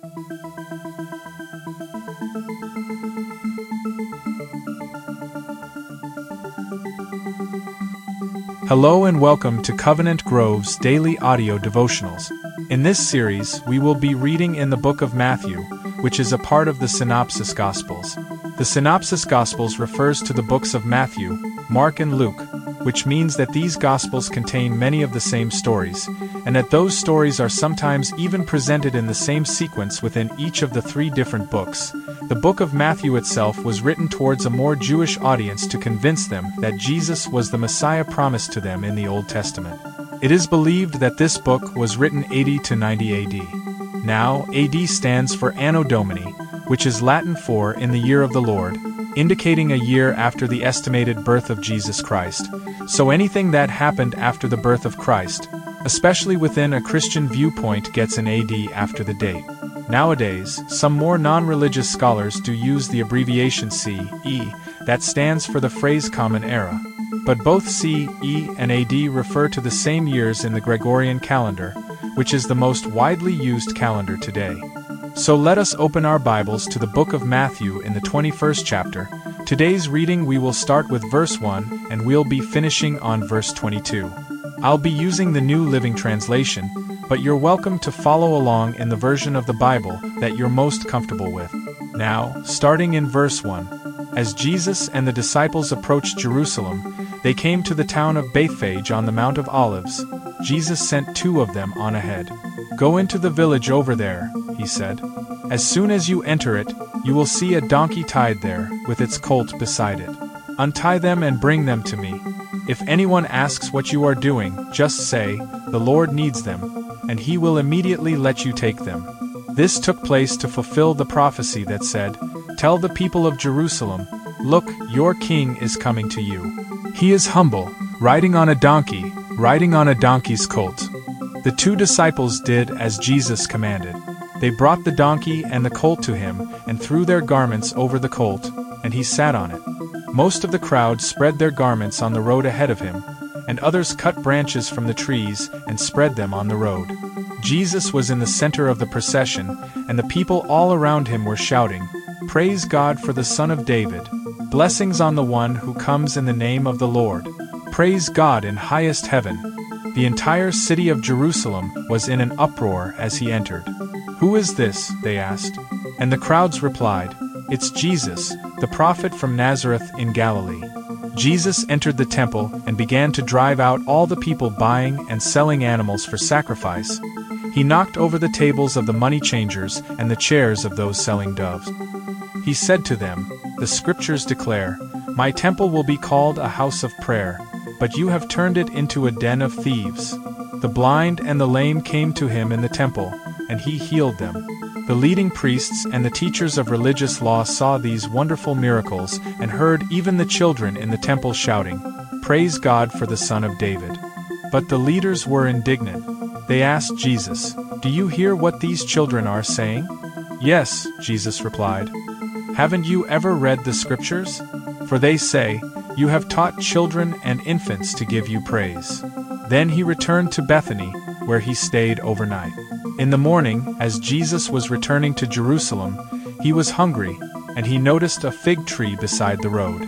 Hello and welcome to Covenant Grove's Daily Audio Devotionals. In this series, we will be reading in the book of Matthew, which is a part of the Synopsis Gospels. The Synopsis Gospels refers to the books of Matthew, Mark and Luke, which means that these Gospels contain many of the same stories, and that those stories are sometimes even presented in the same sequence within each of the three different books. The book of Matthew itself was written towards a more Jewish audience to convince them that Jesus was the Messiah promised to them in the Old Testament. It is believed that this book was written 80 to 90 AD. Now, AD stands for Anno Domini, which is Latin for in the year of the Lord, indicating a year after the estimated birth of Jesus Christ. So anything that happened after the birth of Christ, especially within a Christian viewpoint, gets an AD after the date. Nowadays, some more non-religious scholars do use the abbreviation CE, that stands for the phrase Common Era. But both CE and AD refer to the same years in the Gregorian calendar, which is the most widely used calendar today. So let us open our Bibles to the book of Matthew in the 21st chapter. Today's reading we will start with verse 1 and we'll be finishing on verse 22. I'll be using the New Living Translation, but you're welcome to follow along in the version of the Bible that you're most comfortable with. Now, starting in verse 1, as Jesus and the disciples approached Jerusalem, they came to the town of Bethphage on the Mount of Olives. Jesus sent two of them on ahead. "Go into the village over there," he said. "As soon as you enter it, you will see a donkey tied there, with its colt beside it. Untie them and bring them to me. If anyone asks what you are doing, just say, 'The Lord needs them,' and he will immediately let you take them." This took place to fulfill the prophecy that said, "Tell the people of Jerusalem, look, your king is coming to you. He is humble, riding on a donkey's colt." The two disciples did as Jesus commanded. They brought the donkey and the colt to him, and threw their garments over the colt, and he sat on it. Most of the crowd spread their garments on the road ahead of him, and others cut branches from the trees and spread them on the road. Jesus was in the center of the procession, and the people all around him were shouting, "Praise God for the Son of David! Blessings on the one who comes in the name of the Lord! Praise God in highest heaven!" The entire city of Jerusalem was in an uproar as he entered. "Who is this?" they asked. And the crowds replied, "It's Jesus, the prophet from Nazareth in Galilee." Jesus entered the temple and began to drive out all the people buying and selling animals for sacrifice. He knocked over the tables of the money changers and the chairs of those selling doves. He said to them, "The scriptures declare, 'My temple will be called a house of prayer,' but you have turned it into a den of thieves." The blind and the lame came to him in the temple, and he healed them. The leading priests and the teachers of religious law saw these wonderful miracles and heard even the children in the temple shouting, "Praise God for the Son of David." But the leaders were indignant. They asked Jesus, "Do you hear what these children are saying?" "Yes," Jesus replied. "Haven't you ever read the scriptures? For they say, 'You have taught children and infants to give you praise.'" Then he returned to Bethany, where he stayed overnight. In the morning, as Jesus was returning to Jerusalem, he was hungry, and he noticed a fig tree beside the road.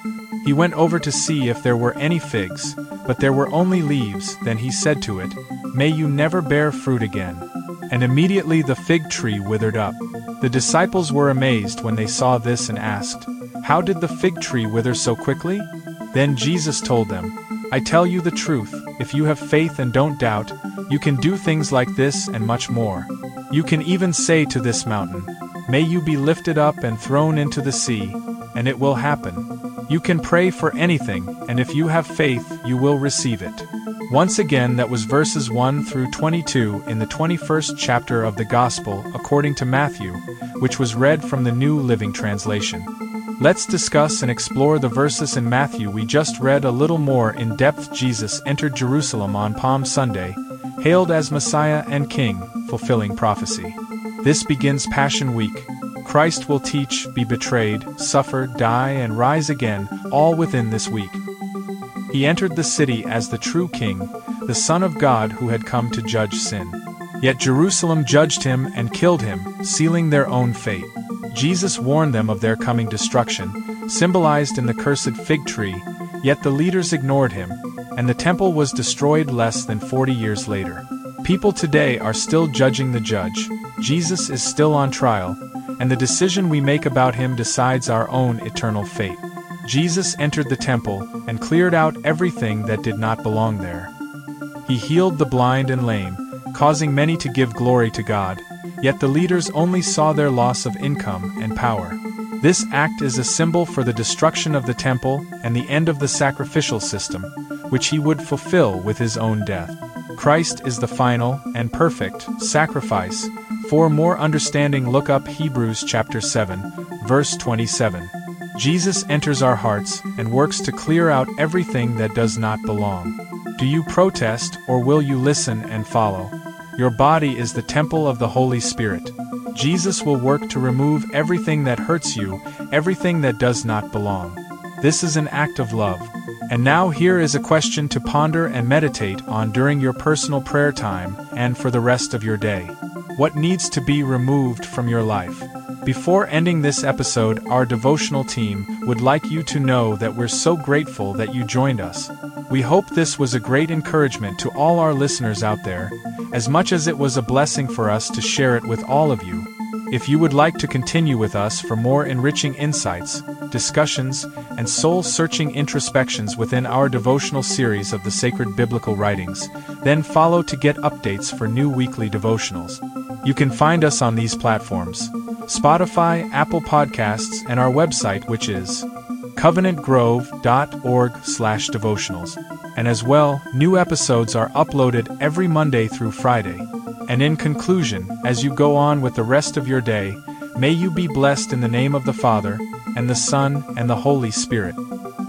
He went over to see if there were any figs, but there were only leaves. Then he said to it, "May you never bear fruit again." And immediately the fig tree withered up. The disciples were amazed when they saw this and asked, "How did the fig tree wither so quickly?" Then Jesus told them, "I tell you the truth, if you have faith and don't doubt, you can do things like this and much more. You can even say to this mountain, 'May you be lifted up and thrown into the sea,' and it will happen. You can pray for anything, and if you have faith, you will receive it." Once again, that was verses 1 through 22 in the 21st chapter of the Gospel according to Matthew, which was read from the New Living Translation. Let's discuss and explore the verses in Matthew we just read a little more in depth. Jesus entered Jerusalem on Palm Sunday, hailed as Messiah and King, fulfilling prophecy. This begins Passion Week. Christ will teach, be betrayed, suffer, die, and rise again, all within this week. He entered the city as the true King, the Son of God who had come to judge sin. Yet Jerusalem judged him and killed him, sealing their own fate. Jesus warned them of their coming destruction, symbolized in the cursed fig tree, yet the leaders ignored him, and the temple was destroyed less than 40 years later. People today are still judging the judge. Jesus is still on trial, and the decision we make about him decides our own eternal fate. Jesus entered the temple and cleared out everything that did not belong there. He healed the blind and lame, causing many to give glory to God, yet the leaders only saw their loss of income and power. This act is a symbol for the destruction of the temple and the end of the sacrificial system, which he would fulfill with his own death. Christ is the final and perfect sacrifice. For more understanding, look up Hebrews chapter 7, verse 27. Jesus enters our hearts and works to clear out everything that does not belong. Do you protest, or will you listen and follow? Your body is the temple of the Holy Spirit. Jesus will work to remove everything that hurts you, everything that does not belong. This is an act of love. And now here is a question to ponder and meditate on during your personal prayer time and for the rest of your day. What needs to be removed from your life? Before ending this episode, our devotional team would like you to know that we're so grateful that you joined us. We hope this was a great encouragement to all our listeners out there, as much as it was a blessing for us to share it with all of you. If you would like to continue with us for more enriching insights, discussions, and soul-searching introspections within our devotional series of the sacred biblical writings, then follow to get updates for new weekly devotionals. You can find us on these platforms: Spotify, Apple Podcasts, and our website, which is covenantgrove.org/devotionals. And as well, new episodes are uploaded every Monday through Friday. And in conclusion, as you go on with the rest of your day, may you be blessed in the name of the Father, and the Son, and the Holy Spirit.